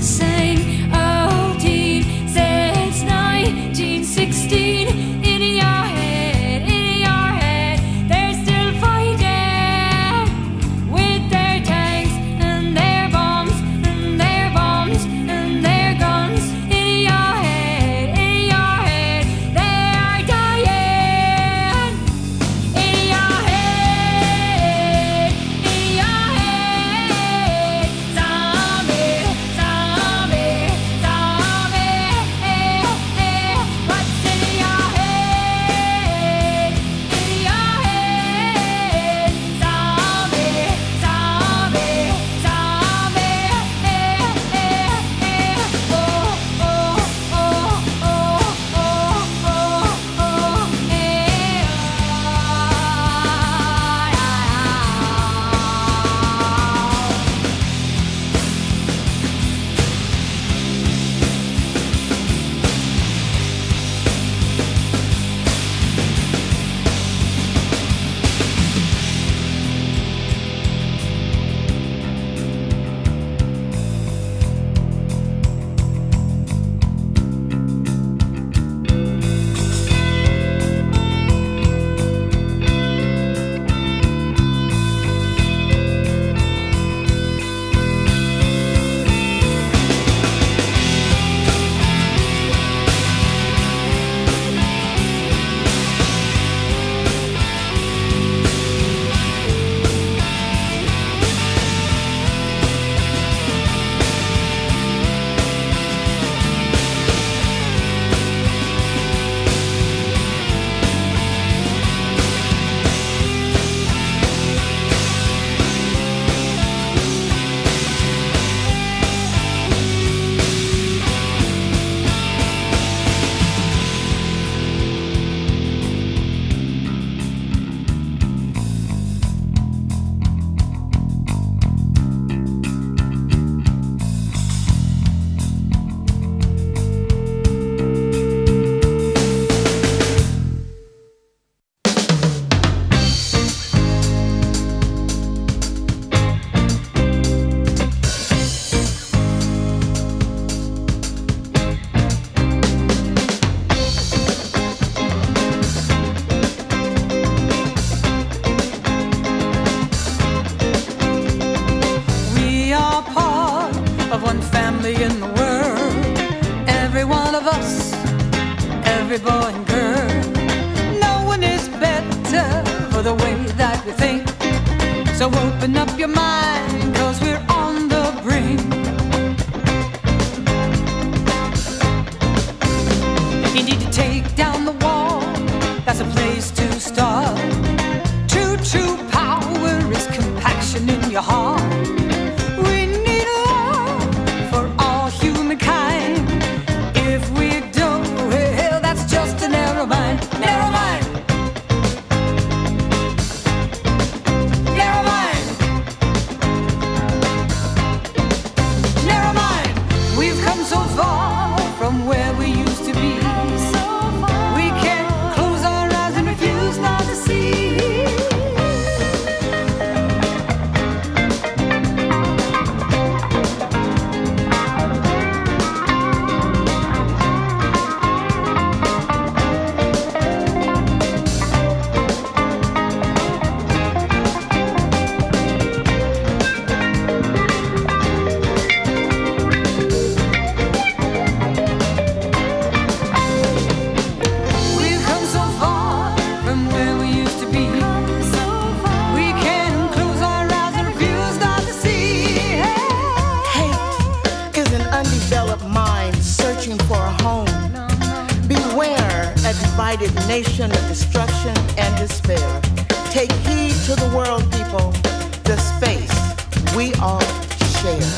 every boy and girl. No one is better for the way that we think. So open up your mind, 'cause we're on the brink. If you need to take down the wall, that's a place to start. True power is compaction in your heart. We need love for all humankind. If we don't, well, that's just a narrow mind. Narrow mind. Narrow mind. Narrow mind. We've come so far from where we used to be. We can't close our eyes and refuse not to see. Nation of destruction and despair. Take heed to the world, people. The space we all share.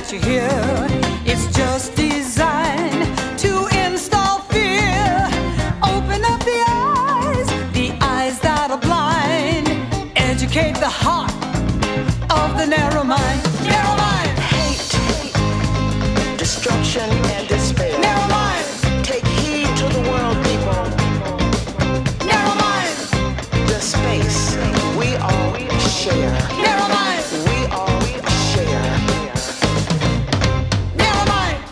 that you hear, it's just designed to install fear. Open up the eyes that are blind. Educate the heart of the narrow mind. Narrow mind. Hate, destruction and despair. Narrow mind. Take heed to the world, people. Narrow mind. The space we all share. Narrow mind. We all share. Narrow mind.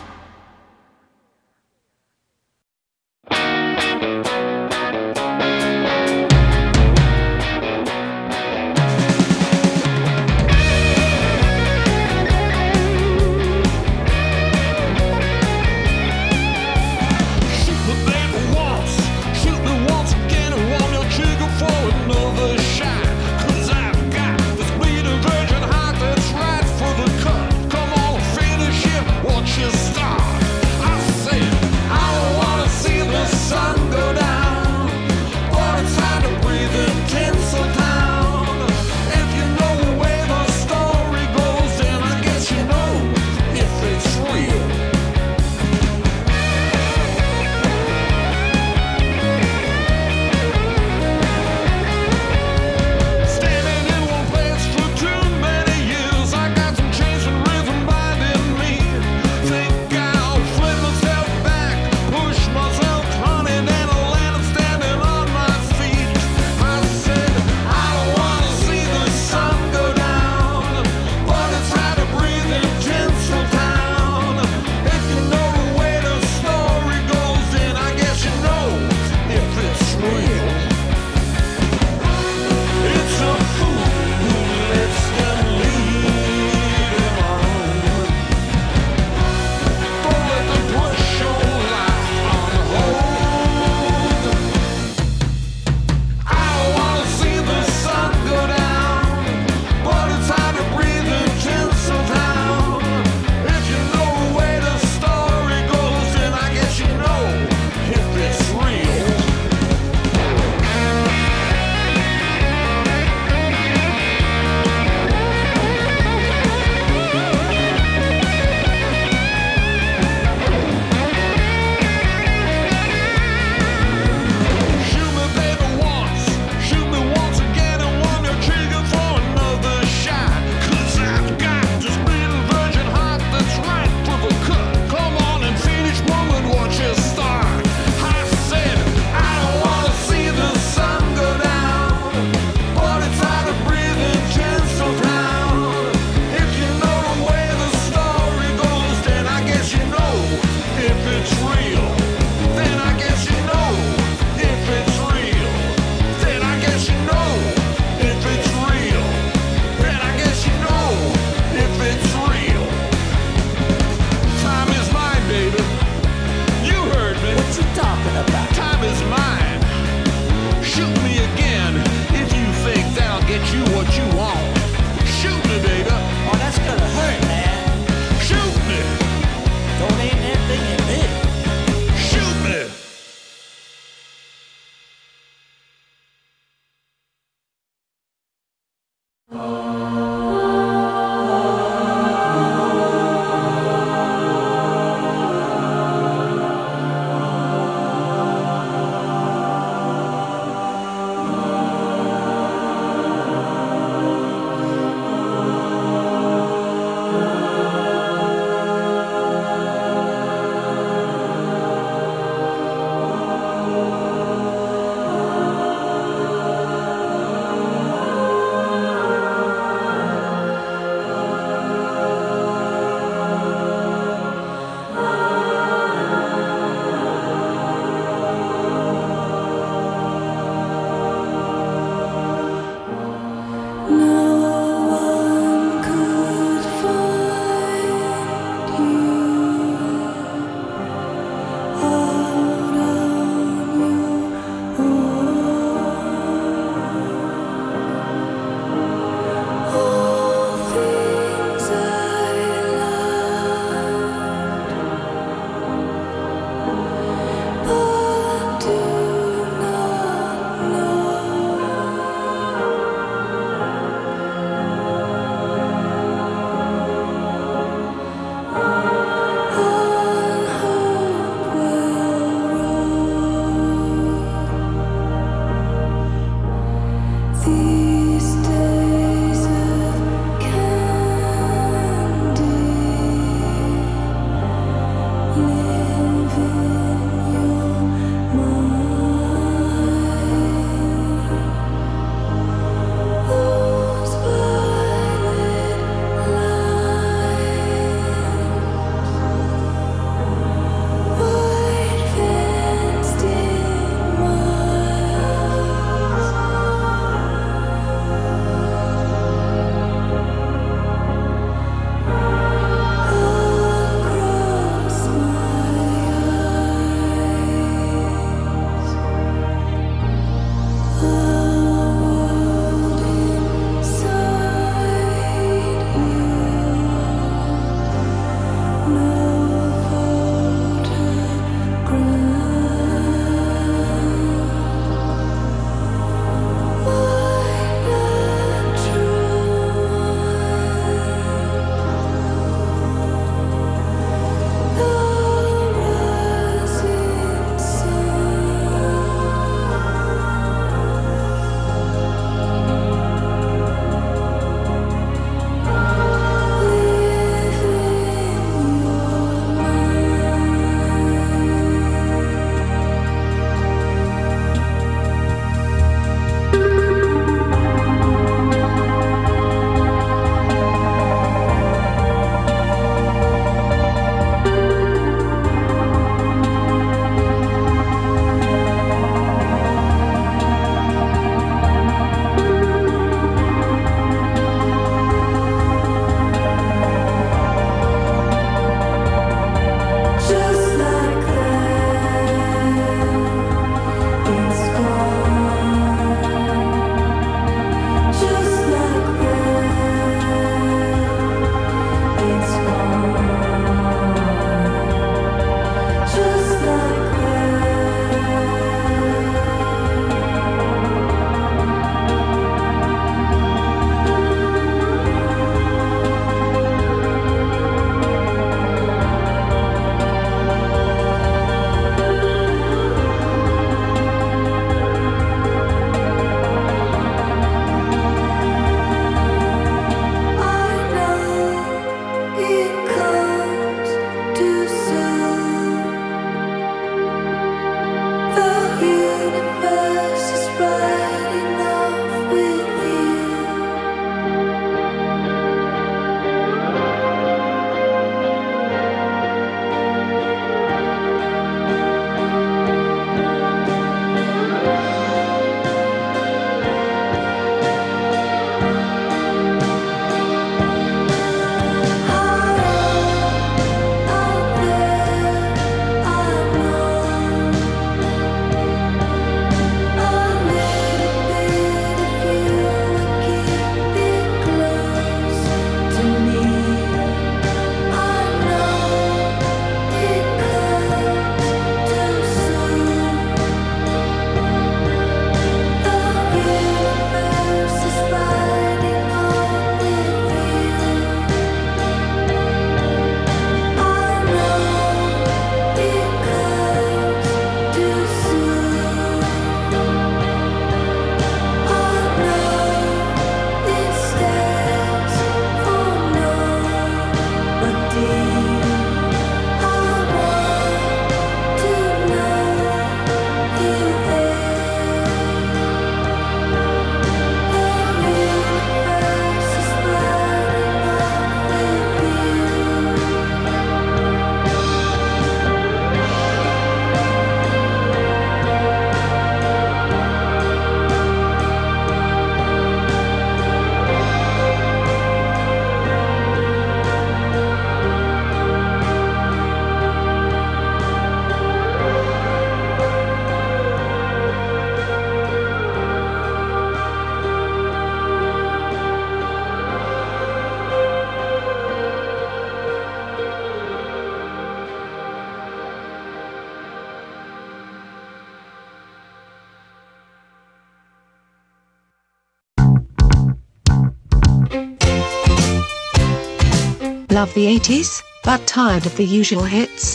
Love the 80s, but tired of the usual hits?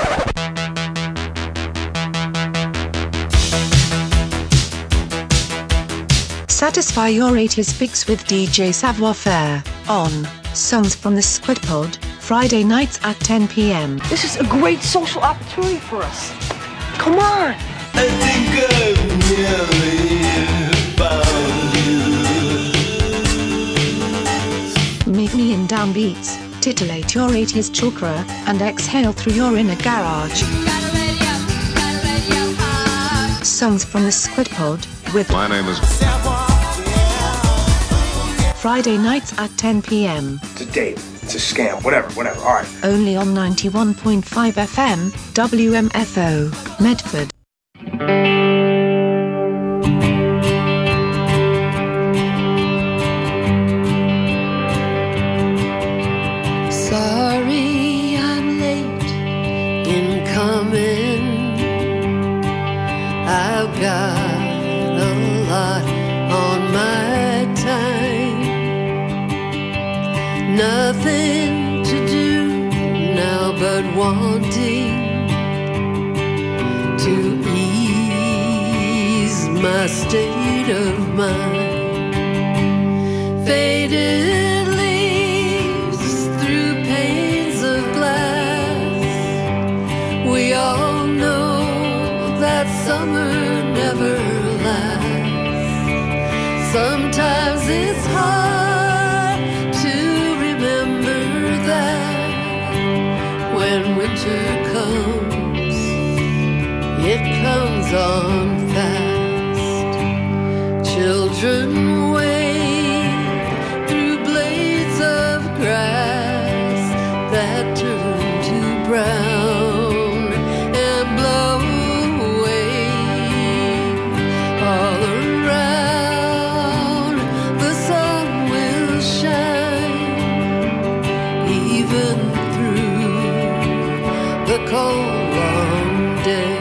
Satisfy your 80s fix with DJ Savoir Faire on Songs from the Squid Pod, Friday nights at 10 p.m. This is a great social opportunity for us. Come on! I think I've nearly found you. Meet me in downbeats, titillate your 80s chakra, and exhale through your inner garage. Songs from the Squid Pod with My name is Friday nights at 10 p.m. It's a date. It's a scam. Whatever. All right. Only on 91.5 FM, WMFO, Medford. Sorry I'm late in coming. I've got a lot on my time. Nothing to do now but wanting to ease my state of mind. Faded leaves through panes of glass. We all know that summer never lasts. Sometimes it's hard to remember that when winter comes, it comes on fast. Children wade through blades of grass that turn to brown and blow away all around. The sun will shine even through the cold long day.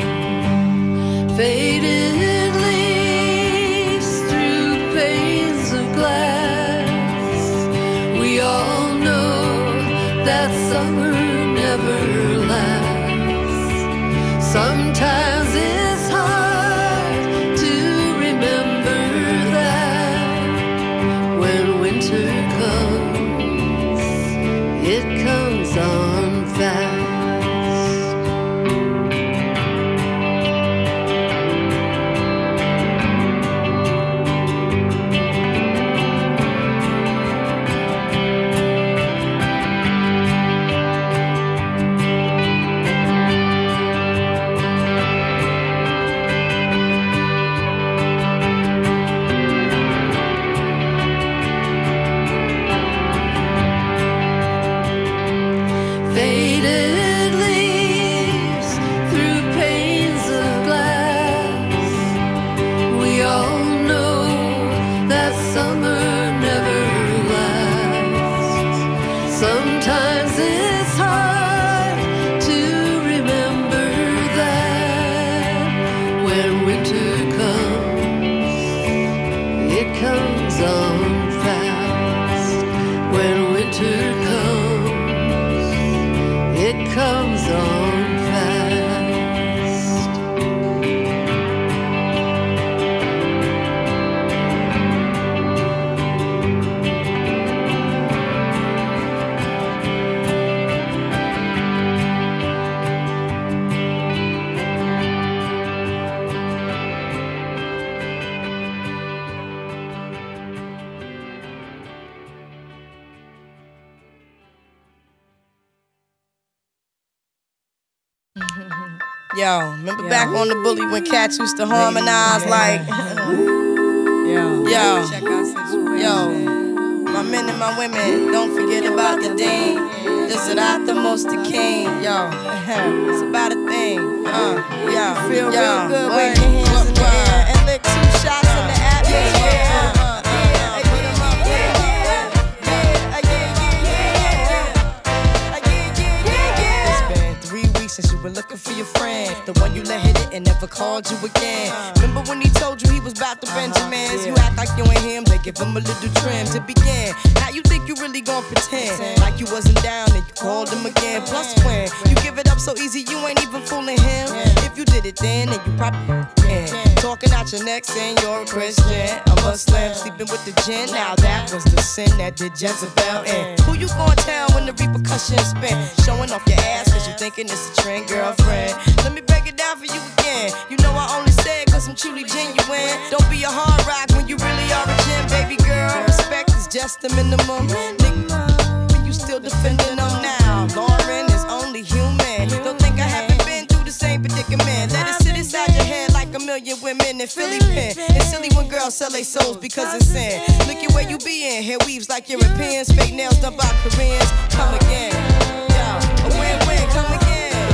Faded leaves through panes of glass. We all know that summer never lasts. Sometimes it's hard to remember that when winter comes, it comes on fast. Faded leaves through panes of glass. We all know that summer never lasts. Sometimes it's hard to remember that when winter comes, it comes on fast. When winter comes, it comes on fast. Yo, remember back on the bully when cats used to harmonize like, yo, my men and my women, don't forget about the dean. This is not the most the king, yo. It's about a thing, yo. Feel real good, wave your hands in the air and lick 2 shots in the atmosphere. Since you were looking for your friend, the one you let hit it and never called you again. Remember when he told you he was about to Benjamins? You act like you ain't him, they give him a little trim to begin. Now you think you really gon' pretend like you wasn't down and you called him again. Plus when you give it up so easy, you ain't even fooling him. If you did it then you probably talking out your neck saying you're a Christian, a Muslim, sleeping with the jinn. Now that was the sin that did Jezebel in. Who you gonna tell when the repercussions spin? Showing off your ass cause you thinking it's a trend, girlfriend. Let me break it down for you again. You know I only said cause I'm truly genuine. Don't be a hard rock when you really are a gem, baby girl. Respect is just the minimum. Nigga, when you still defending them now. Lauren is only human. Don't think I haven't been through the same predicament. Let it sit inside your head like a million women in Philly pen. It's silly when girls sell their souls because it's sin. Look at where you be in. Hair weaves like Europeans. Fake nails done by Koreans. Come again. Yo, a win-win. Come again.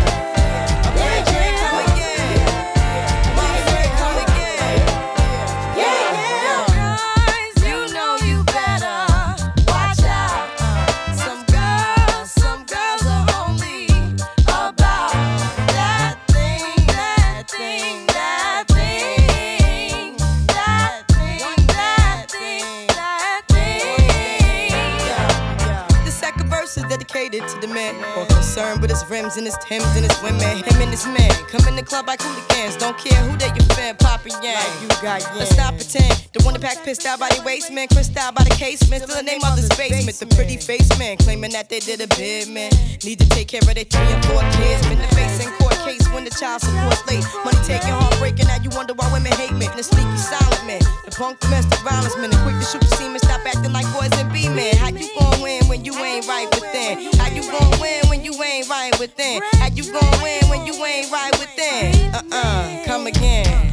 Dedicated to the man, more concerned with his rims and his Timbs and his women. Him and his man come in the club like hooligans. Don't care who they your fan, Papa Yang. Like you got yeah. Let's not pretend. The one that pack pissed out by the waist, man. Crissed out by the casement. Still the name of this basement. The pretty face man claiming that they did a bid, man. Need to take care of their 3 and 4 kids. Been the face in court case when the child support's late. Money taking, heartbreaking. Now you wonder why women hate me. The sneaky silent man, the punk domestic violence man, the quick to shoot the semen. Stop acting like boys and be men. How you gon' win when you ain't right within? How you gon' win when you ain't right within? How you gon' win when you ain't right within? Come again.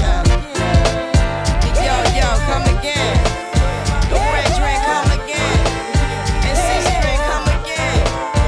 Yo, come again. The red drink, come again. And six drink, come again.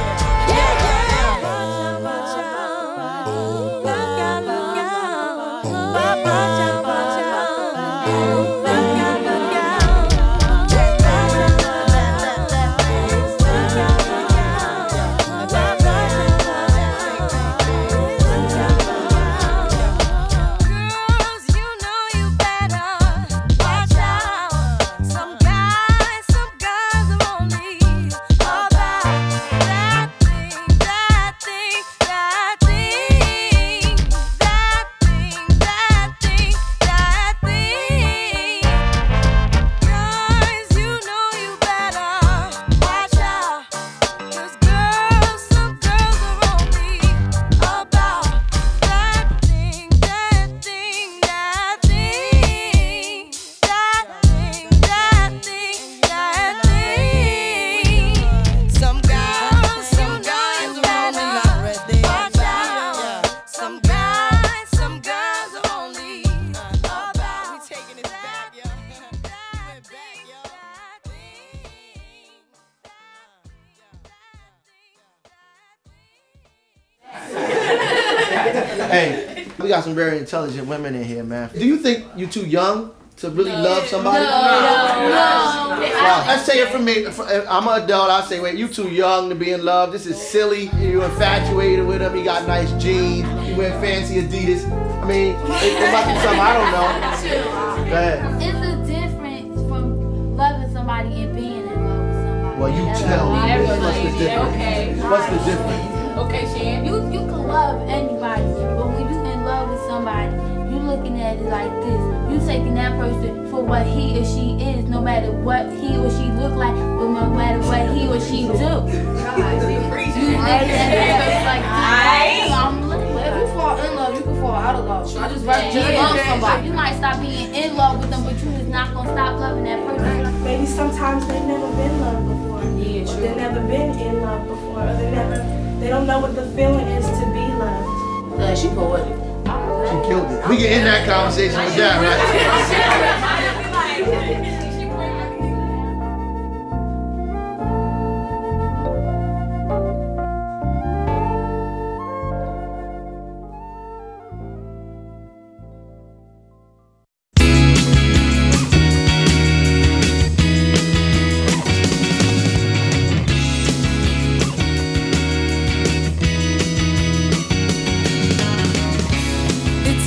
Hey, we got some very intelligent women in here, man. Do you think you're too young to really love somebody? No. Let's say it from me. I'm an adult. I say, wait, you too young to be in love. This is silly. You infatuated with him. He got nice jeans. You wear fancy Adidas. I mean, it must be something I don't know. Go ahead. It's a difference from loving somebody and being in love with somebody. Well, you tell me. What's the difference? Okay. What's the difference? Okay, Shan. You can love anybody, but when you in love with somebody, you looking at it like this. You taking that person for what he or she is, no matter what he or she look like, but no matter what he or she do. You looking at that person like this. If you fall in love, you can fall out of love. I just love somebody. You might stop being in love with them, but you is not gonna stop loving that person. Maybe sometimes they've never been loved before. Yeah, true. They've never been in love before. Or they don't know what the feeling is to be loved. She poetic. She killed it. We can end that conversation with that, right? It's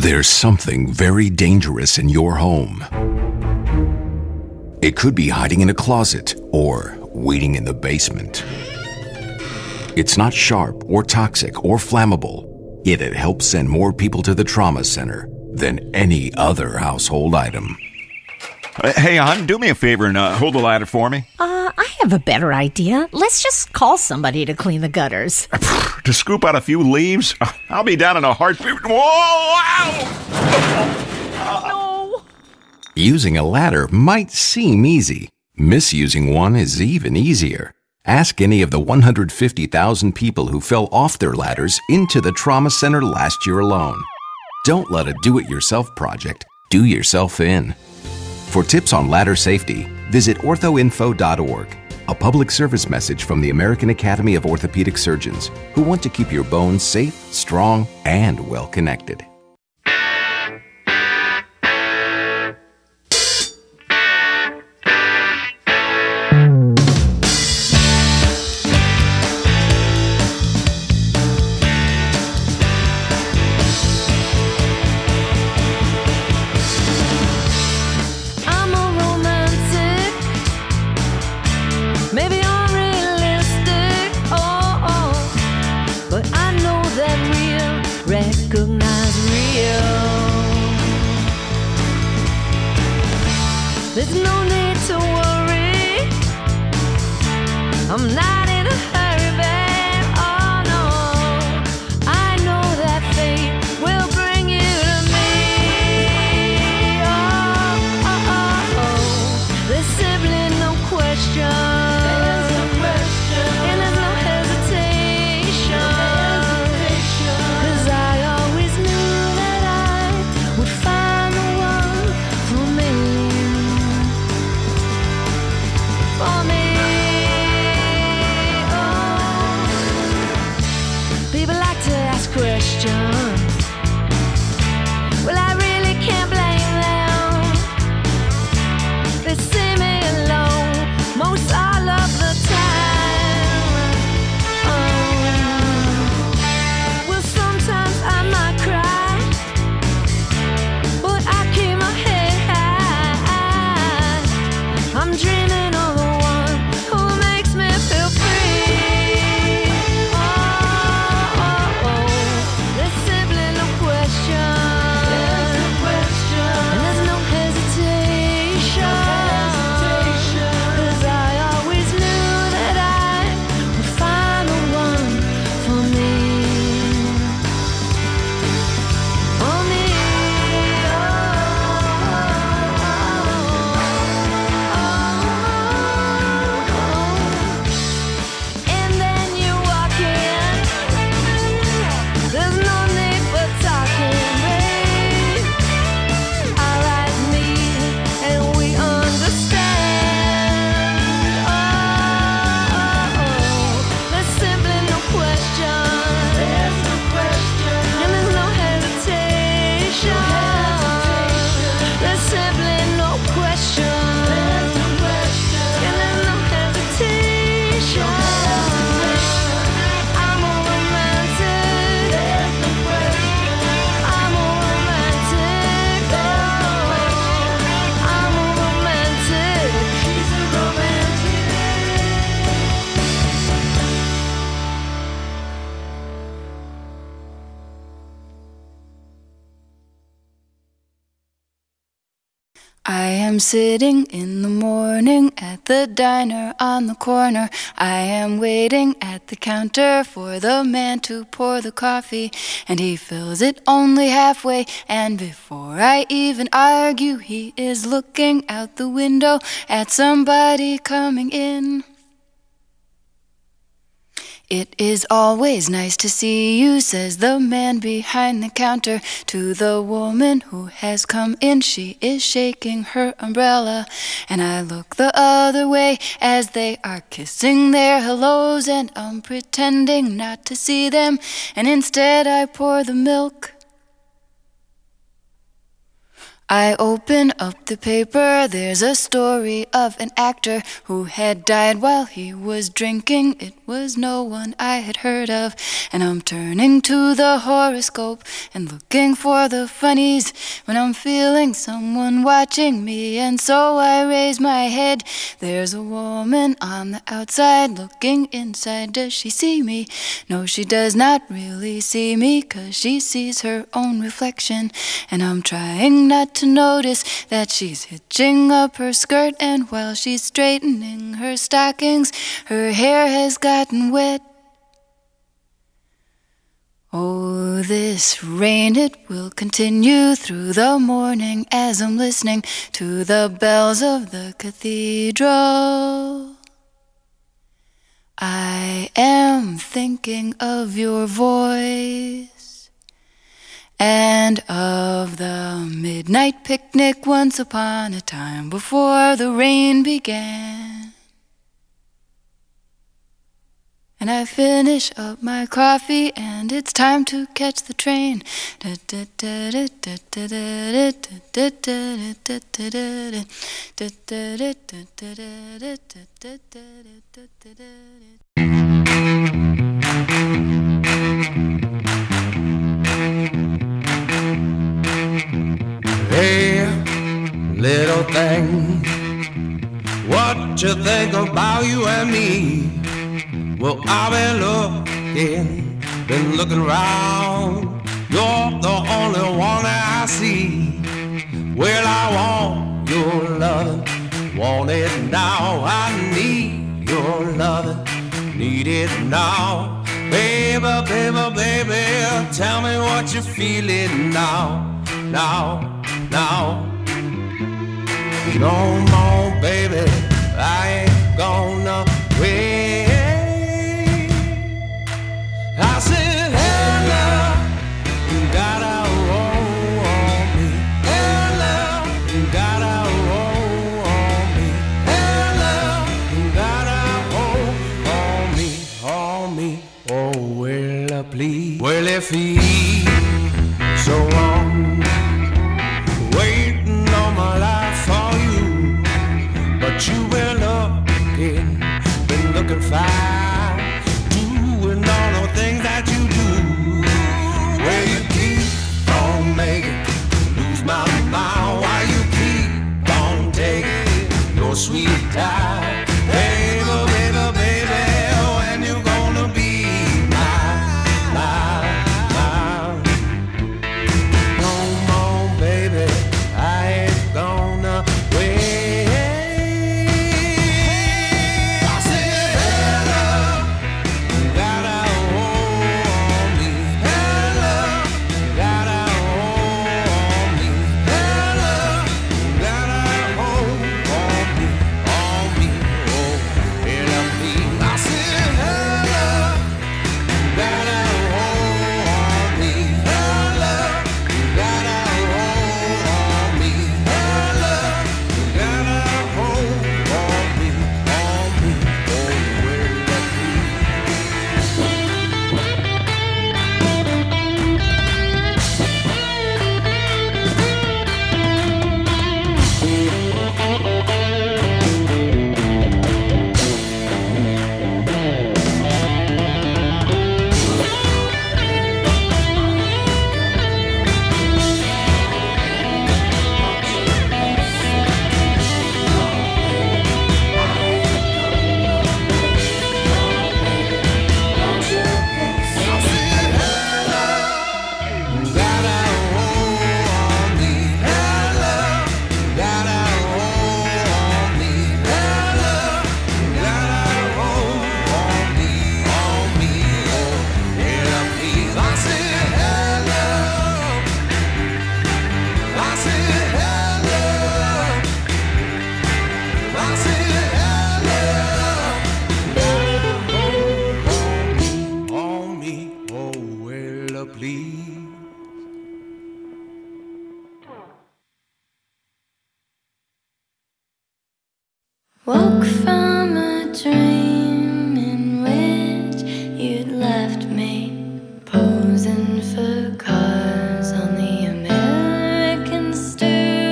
There's something very dangerous in your home. It could be hiding in a closet or waiting in the basement. It's not sharp or toxic or flammable, yet it helps send more people to the trauma center than any other household item. Hey, hon, do me a favor and hold the ladder for me. I have a better idea. Let's just call somebody to clean the gutters. To scoop out a few leaves? I'll be down in a heartbeat. Whoa! Ow! No! Using a ladder might seem easy. Misusing one is even easier. Ask any of the 150,000 people who fell off their ladders into the trauma center last year alone. Don't let a do-it-yourself project do yourself in. For tips on ladder safety, visit orthoinfo.org, a public service message from the American Academy of Orthopedic Surgeons, who want to keep your bones safe, strong, and well-connected. There's no need to worry. I'm not in a hurry, babe. Oh no, I know that fate will bring you to me. Oh, oh, oh, oh. There's simply no question. There's no question. And there's no hesitation. Cause I always knew that I would find the one for me. For me. People like to ask questions. Well, I really can't blame them. They see me alone most all of the time. Well, sometimes I might cry, but I keep my head high. I'm dreaming of the one who makes me feel free. There's simply no question. And there's no hesitation. 'Cause I always knew that I would find the one for me. For me. And then you walk in. There's no need for talking, babe. Alright, me and we understand. There's simply no question. There's no question. And there's no hesitation. There's simply no question. There's no question. And there's no hesitation. I'm a romantic. There's no question. I'm a romantic. I'm a romantic. She's a romantic. I am sitting in the morning at the diner on the corner. I am waiting at the counter for the man to pour the coffee, and he fills it only halfway, and before I even argue, he is looking out the window at somebody coming in. It is always nice to see you, says the man behind the counter to the woman who has come in. She is shaking her umbrella, and I look the other way as they are kissing their hellos, and I'm pretending not to see them, and instead I pour the milk. I open up the paper, there's a story of an actor who had died while he was drinking. It was no one I had heard of, and I'm turning to the horoscope and looking for the funnies when I'm feeling someone watching me. And so I raise my head, there's a woman on the outside looking inside. Does she see me? No, she does not really see me, 'cause she sees her own reflection. And I'm trying not to notice that she's hitching up her skirt, and while she's straightening her stockings, her hair has gotten wet. Oh, this rain, it will continue through the morning as I'm listening to the bells of the cathedral. I am thinking of your voice and of the midnight picnic once upon a time before the rain began. And I finish up my coffee and it's time to catch the train. Hey, little thing, what you think about you and me? Well, I've been looking around. You're the only one that I see. Well, I want your loving, want it now. I need your loving, need it now. Baby, baby, baby, tell me what you're feeling now. Now. Come on, baby, I ain't gonna wait. I said, hey, love, you gotta roll on me. Hey, love, you gotta roll on me. Hey, love, you gotta hold on me. Oh, well, please. Well, if he's so wrong, waiting all my life for you, but you've been looking fine, doing all the things that you do. Well, you keep on making lose my mind, while you keep on taking your sweet time. Baby, baby, baby, when you gonna be mine? Come on, baby, I ain't gonna wait. I said, hey, love, you gotta hold on me. Hey, love, you gotta hold on me. Hey, love, you gotta hold on me. Oh, hey, love, please. I said, hey, love, you gotta hold on me. Hey, love, you gotta hold on me. Hey, love, you gotta hold on me. Oh, well, love, please. Woke from a dream in which you'd left me posing for cars on the American Sturgeon.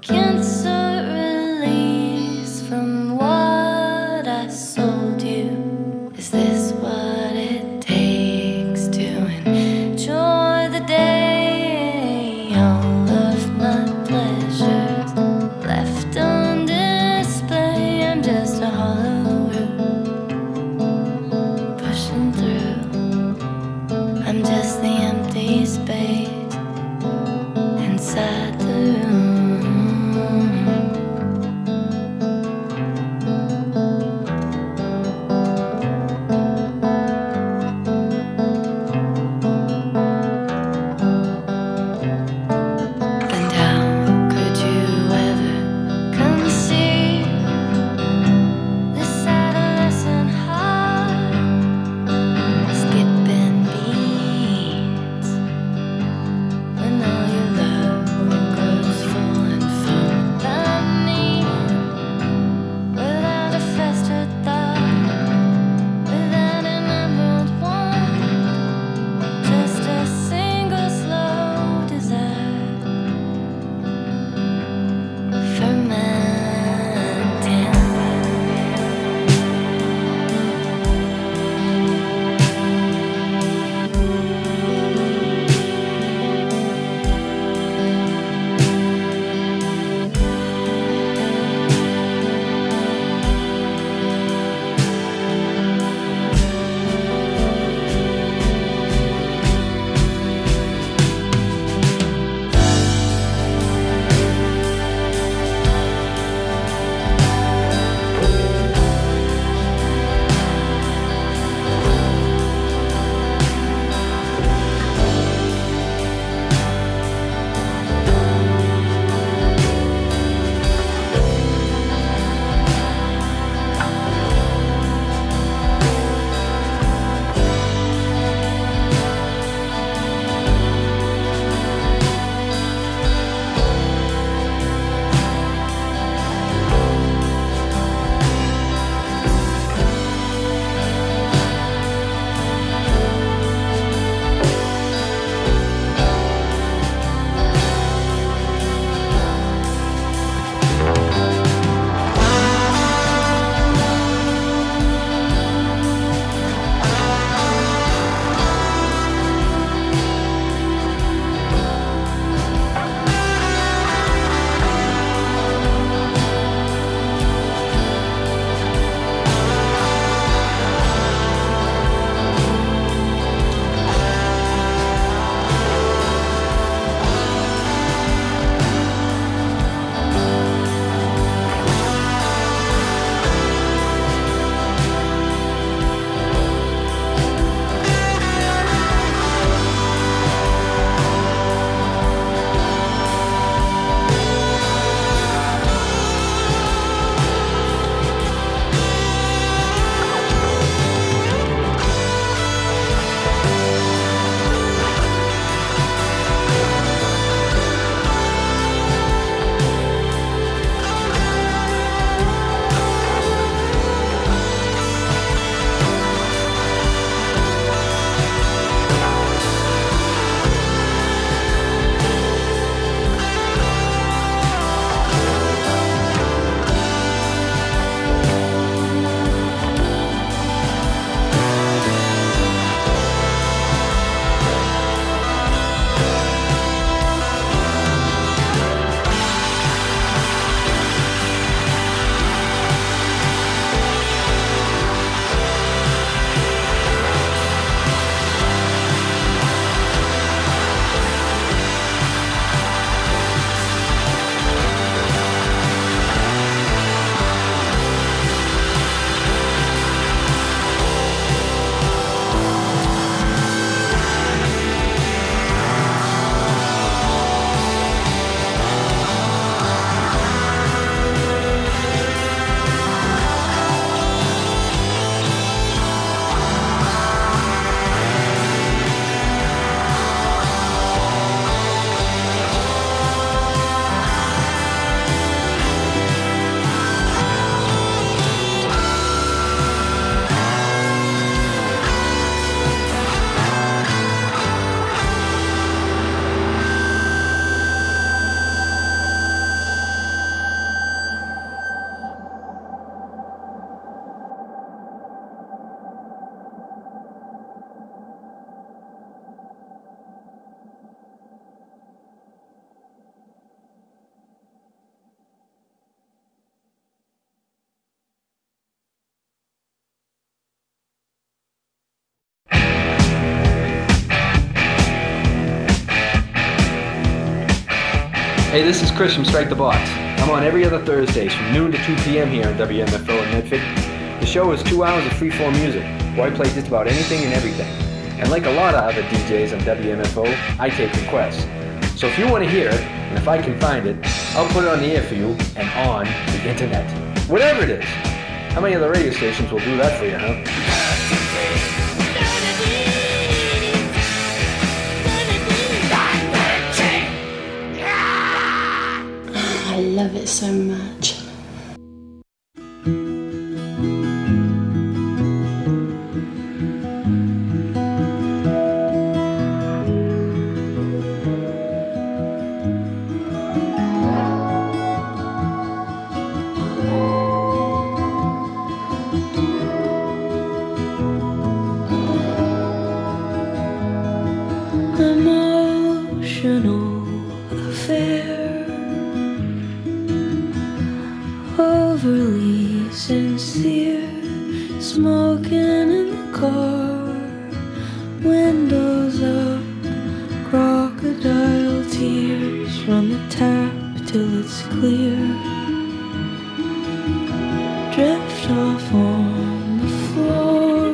cancer release from what I sold you. Is this what it takes to enjoy the day? All of my pleasures left on display. I'm just a hollow root pushing through. I'm just the empty space inside the room. Hey, this is Chris from Strike the Box. I'm on every other Thursdays from noon to 2 p.m. here on WMFO in Medford. The show is 2 hours of free-form music, where I play just about anything and everything. And like a lot of other DJs on WMFO, I take requests. So if you want to hear it, and if I can find it, I'll put it on the air for you and on the internet. Whatever it is. How many other radio stations will do that for you, huh? I love it so much. Emotional affair, overly sincere, smoking in the car, windows up, crocodile tears, run the tap till it's clear, drift off on the floor,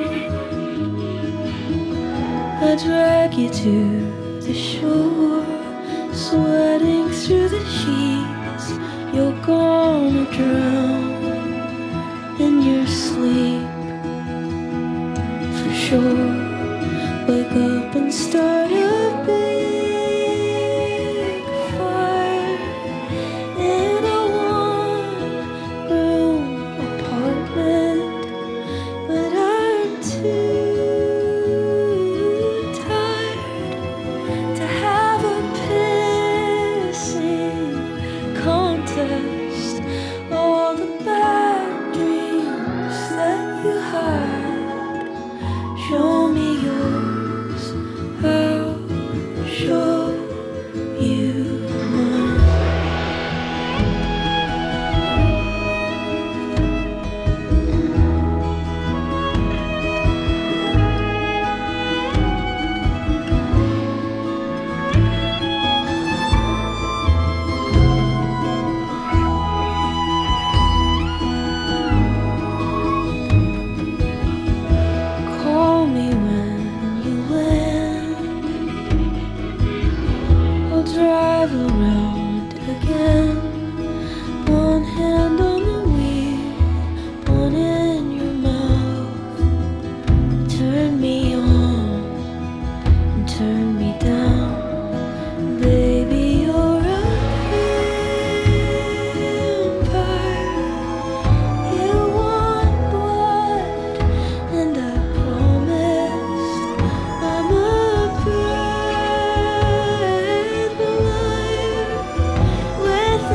I drag you to the shore, sweating through the sheets, you're gonna drown in your sleep, for sure. Wake up and start a big fire in a one-room apartment, but I'm too tired to have a pissing contest. All the bad dreams that you had, show me yours, I'll show you mine. Call me when you land, I'll drive around again, one hand on the wheel, one in your mouth. Turn me on and turn me down, baby, you're a vampire. You want blood, and I promised I'm a brave liar with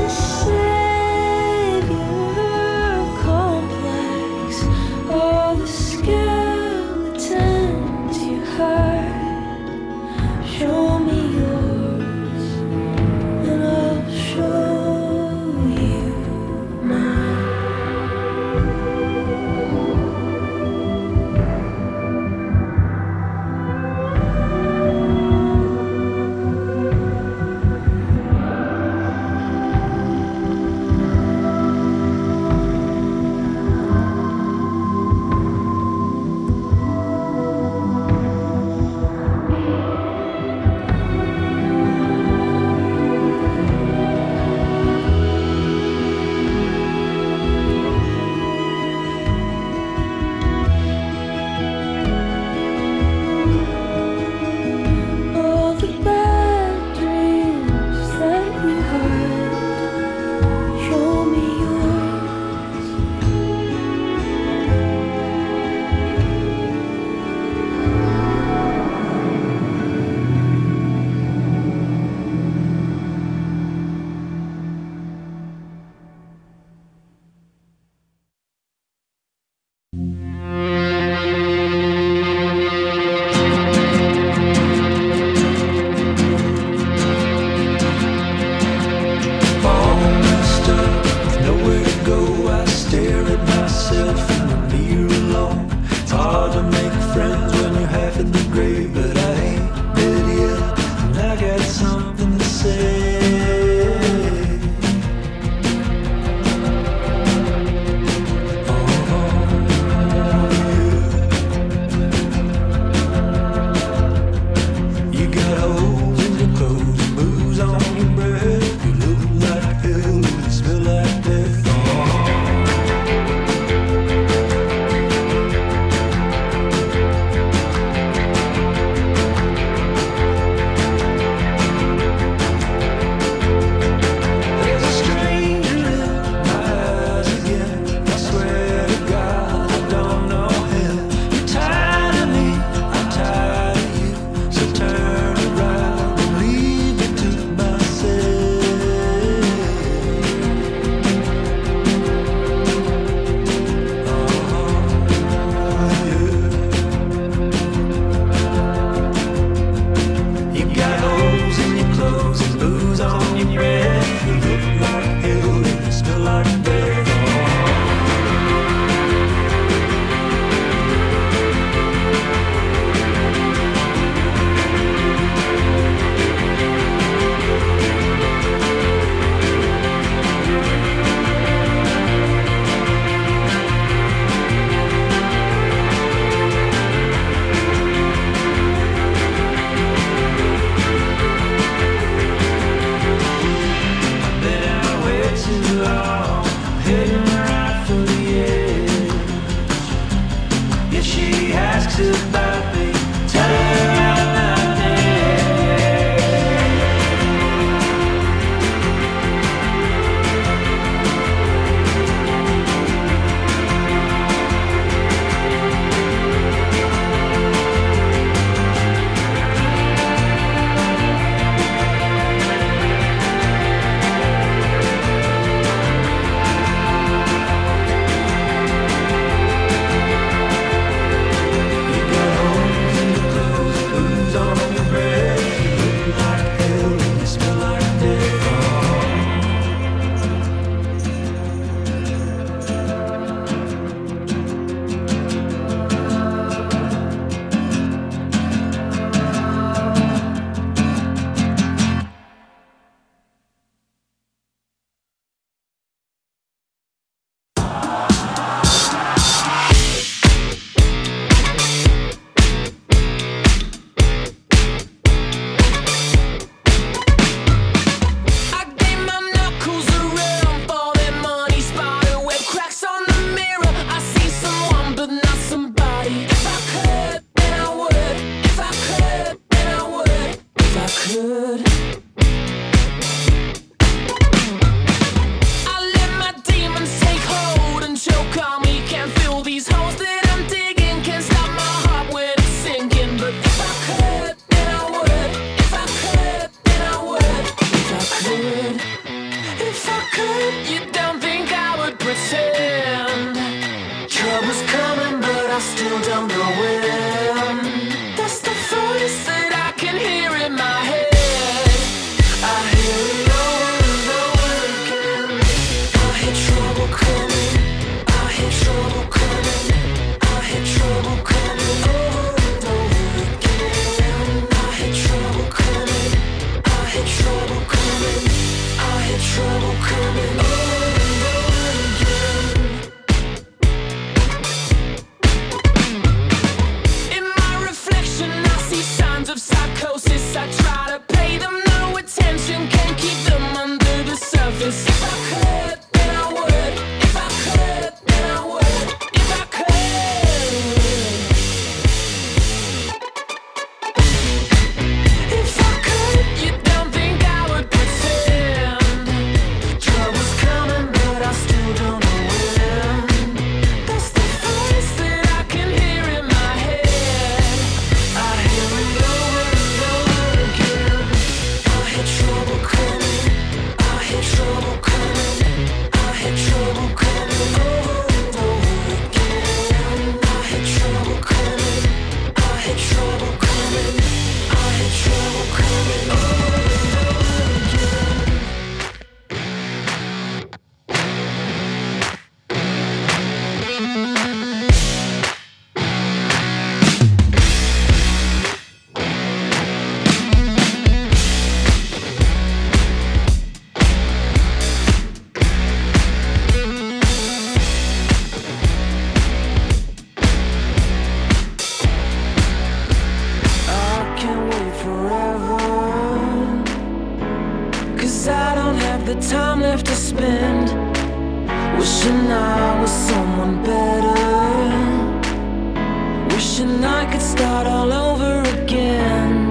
Wishing I was someone better, wishing I could start all over again.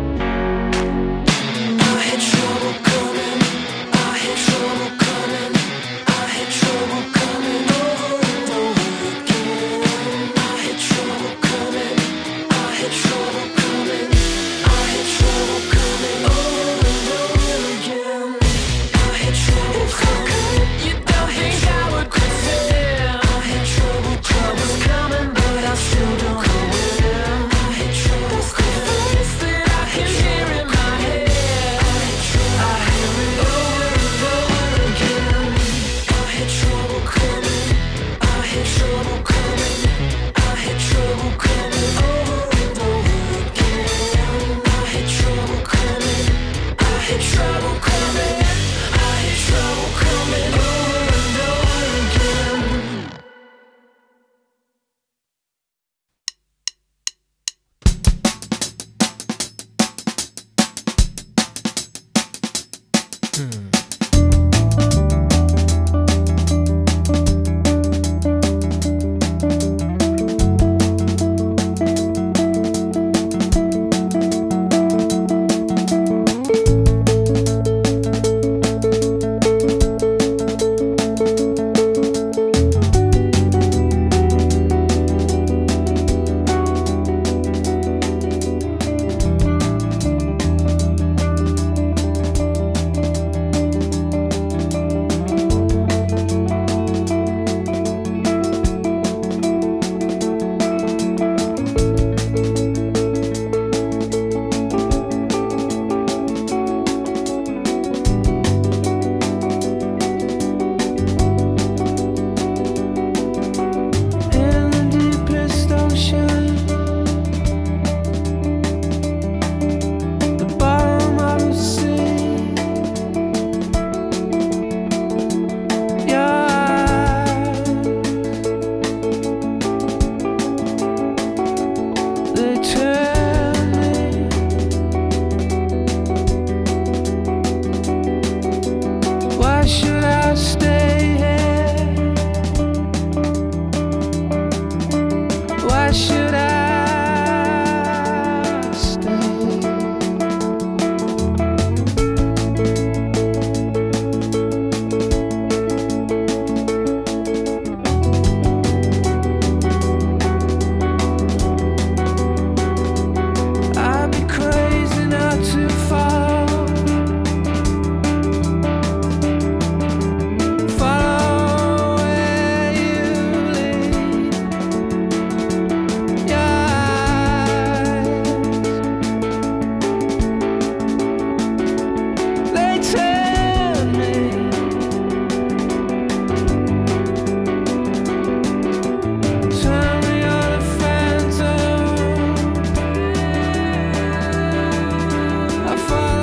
I had trouble coming, I had trouble coming, I had trouble coming over and over again. I had trouble coming, I had trouble coming, I had trouble coming over and over again. I had trouble coming. You don't think I would pretend? I had trouble, trouble's coming, but I still don't know when. I had trouble. That's the voice that I can hear in my head. I hear it over and over again. I had trouble coming, I had trouble coming, I had trouble coming over and over again. I had trouble coming, I had trouble coming, I had trouble coming over and over again.